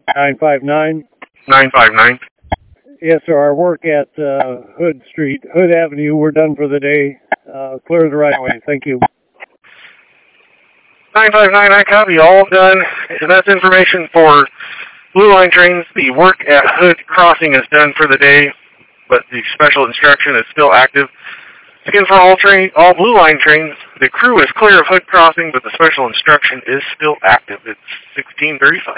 959? 959. Yes, sir. Our work at Hood Avenue, we're done for the day. Clear the right of way. Thank you. 959, I copy. All done. And that's information for Blue Line trains. The work at Hood Crossing is done for the day, but the special instruction is still active. Again, for all Blue Line trains, the crew is clear of Hood Crossing, but the special instruction is still active. It's 16:35.